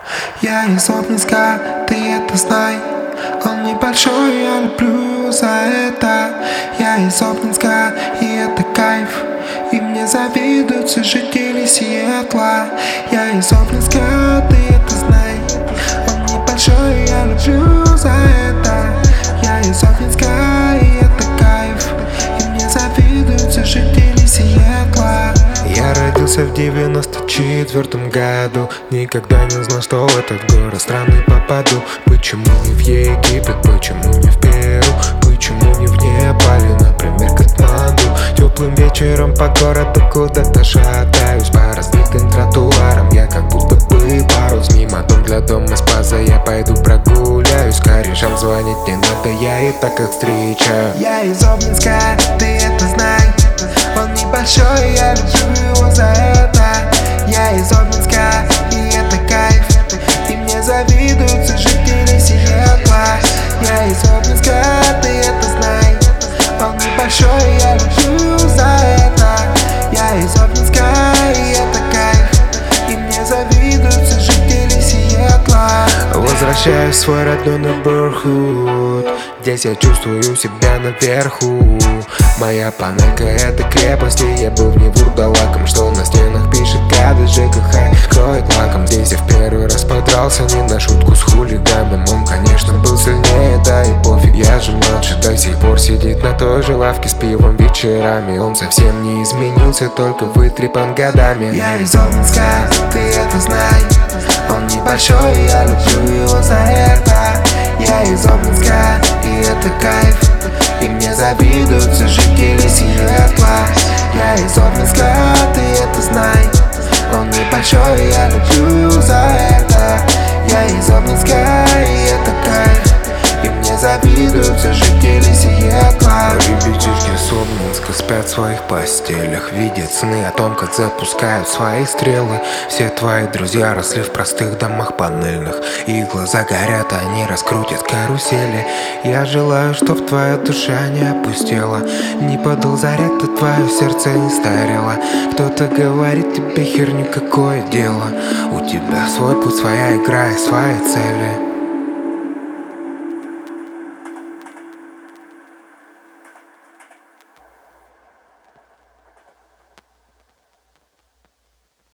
Я из Обнинска, ты это знай. Он небольшой, я люблю за это. Я из Обнинска, и это кайф. И мне завидуют все жители Сиэтла. Я из Обнинска, ты это знай. Он небольшой, я люблю за это. Я из Обнинска, и это кайф. И мне завидуют все жители Сиэтла. Я родился в 94-м году. Никогда не знал, что в этот город странный попаду. Почему не в Египет, почему не в Перу, почему не в Непале, например, Катманду. Теплым вечером по городу куда-то шатаюсь. По разбитым тротуарам я как будто бы парус. Мимо дом для дома спаса я пойду прогуляюсь. Корешам звонить не надо, я и так их встречаю. Я из Обнинска, ты это знай. Он небольшой, я люблю его за это. Я из Обнинска, и это кайф. И мне завидуют все жители Сиэтла. Я из Обнинска, ты это знай. Он небольшой, я люблю за это. Я из Обнинска, и это кайф. И мне завидуют все жители Сиэтла. Возвращаюсь в свой родной neighborhood. Здесь я чувствую себя наверху. Моя панелька — это крепость, и я был в ней вурдалаком, что на стенах пишет гады ЖКХ, кроет лаком. Здесь я в первый раз подрался не на шутку с хулиганом. Он, конечно, был сильнее, да и пофиг, я же младше. До сих пор сидит на той же лавке с пивом вечерами. Он совсем не изменился, только вытрепан годами. Я из Обнинска, ты это знай. Он небольшой, я люблю его за это. Я из Обнинска, и это кайф. И мне завидуют все жители Сиэтла. Я из Обнинска, ты это знай. Он небольшой, я люблю за это. Я из Обнинска, и это кайф. И мне завидуют все жители Сиэтла. Ребятишки с Обнинска спят в своих постелях, видят сны о том, как запускают свои стрелы. Все твои друзья росли в простых домах панельных. Их глаза горят, они раскрутят карусели. Я желаю, чтоб твоя душа не опустела, не подул заряд, то твое сердце не старело. Кто-то говорит тебе херню, какое дело. У тебя свой путь, своя игра и свои цели.